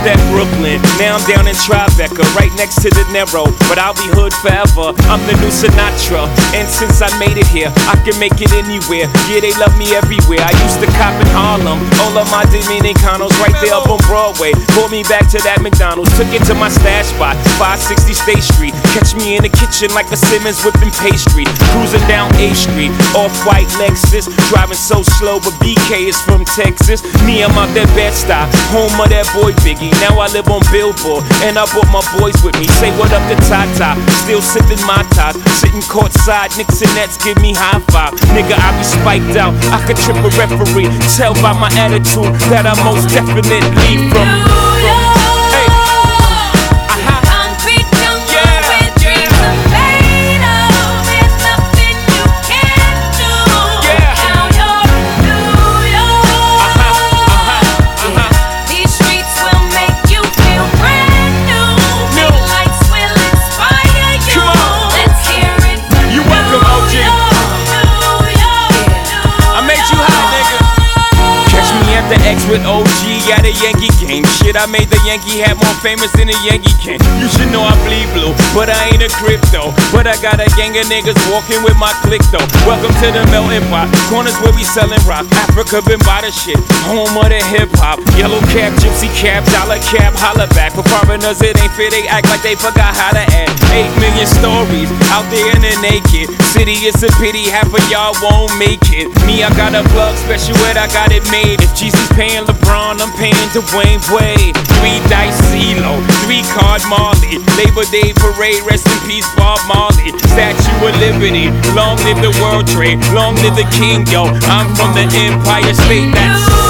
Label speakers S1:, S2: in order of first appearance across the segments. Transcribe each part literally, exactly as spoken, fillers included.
S1: that Brooklyn. Now I'm down in Tribeca, right next to De Niro. But I'll be hood forever, I'm the new Sinatra. And since I made it here, I can make it anywhere. Yeah, they love me everywhere. I used to cop in Harlem, all of my Dominicanos right there up on Broadway. Pulled me back to that McDonald's, took it to my stash spot, five sixty State Street. Catch me in the kitchen like a Simmons whipping pastry. Cruising down A Street, off-white Lexus. Driving so slow, but B K is from Texas. Me, I'm out that Bed-Stuy, home of that boy Biggie. Now I live on Billboard, and I brought my boys with me. Say what up to Tata, still sipping my ties. Sitting courtside, Knicks and Nets give me high five. Nigga, I be spiked out, I could trip a referee. Tell by my attitude that I most definitely from, from with O G at a Yankee game. Shit, I made the Yankee hat more famous than a Yankee can. You should know I bleed blue, but I ain't a crypto. But I got a gang of niggas walking with my click though. Welcome to the melting pot, corners where we selling rock. Africa been by the shit, home of the hip hop. Yellow cap, gypsy cap, dollar cap, holla back. For foreigners it ain't fair, they act like they forgot how to act. Eight million stories out there in the naked city. It's a pity half of y'all won't make it. Me, I got a plug special ed, I got it made. If Jeezy's paying LeBron, I'm paying Dwayne Wade. Three dice CeeLo, three card Marley. Labor Day parade, rest in peace Bob Marley. Statue of Liberty, long live the World Trade, long live the King, yo. I'm from the Empire State, that's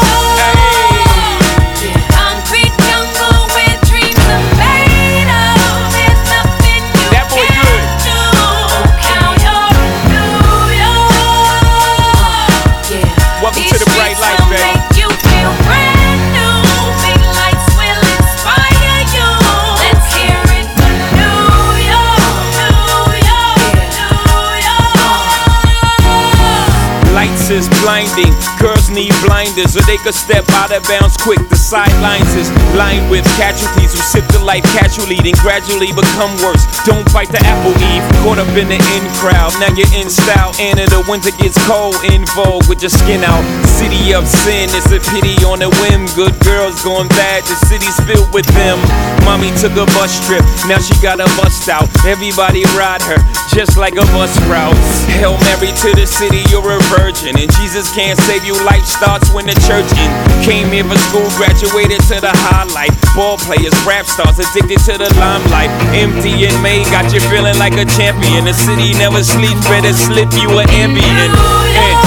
S1: is blinding. Girls need blinders or they could step out of bounds quick. The sidelines is lined with casualties who sip the life casually, then gradually become worse. Don't bite the apple, Eve. Caught up in the in crowd, now you're in style. And in the winter gets cold, in vogue with your skin out. City of sin, it's a pity on a whim. Good girls going bad, the city's filled with them. Mommy took a bus trip, now she got a bust out. Everybody ride her, just like a bus route. Hail Mary to the city, you're a virgin. And Jesus can't save you, life starts when the church in. Came here for school, graduated to the highlight. Ball players, rap stars, addicted to the limelight. Empty and May got you feeling like a champion. The city never sleeps, better slip you an ambient. And